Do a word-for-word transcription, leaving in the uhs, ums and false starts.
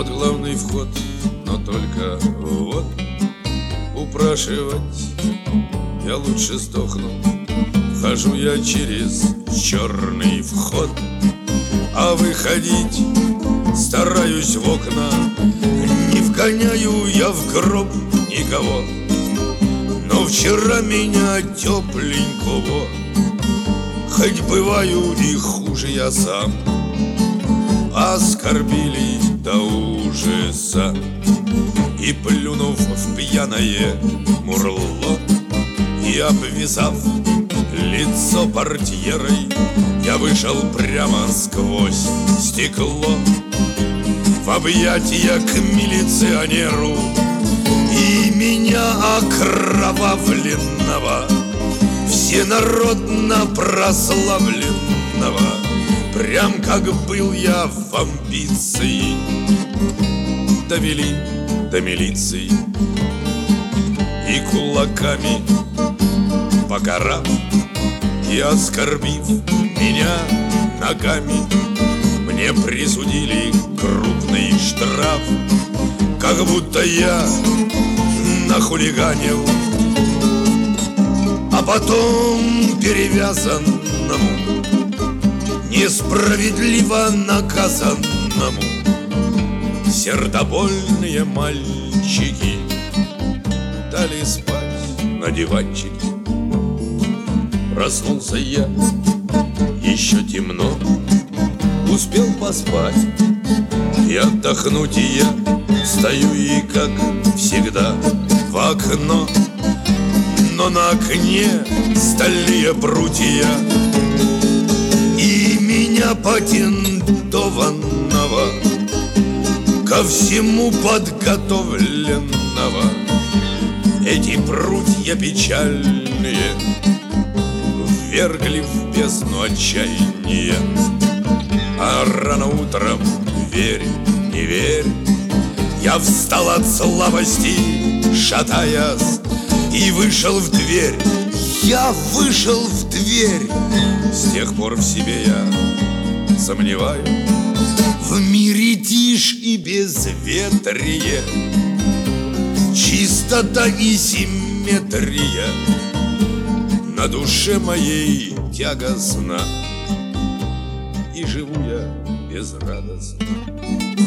под главный вход, но только вот упрашивать я лучше сдохну. Вхожу я через черный вход, а выходить стараюсь в окна. Не вгоняю я в гроб никого, но вчера меня тепленького, хоть бываю и хуже я сам, оскорбили до ужаса. И плюнув в пьяное мурло и обвязав лицо портьерой, я вышел прямо сквозь стекло в объятия к милиционеру. И меня окровавленного, всенародно прославленного, прям как был я в амбиции, довели до милиции. И кулаками покарав и оскорбив меня ногами, мне присудили крупный штраф, как будто я нахулиганил. А потом перевязанному, несправедливо наказанному, сердобольные мальчики дали спать на диванчике. Проснулся я, еще темно, успел поспать и отдохнуть, и я стою и, как всегда, в окно. Но на окне стальные прутья, и меня патентованного, ко всему подготовленного, эти прутья печальные ввергли в бездну отчаяния. А рано утром, верь, не верь, я встал от слабости, шатаясь, и вышел в дверь. Я вышел в дверь. С тех пор в себе я сомневаюсь. В мире тишь и безветрие, чистота и симметрия, на душе моей тягостна, и живу я безрадостно.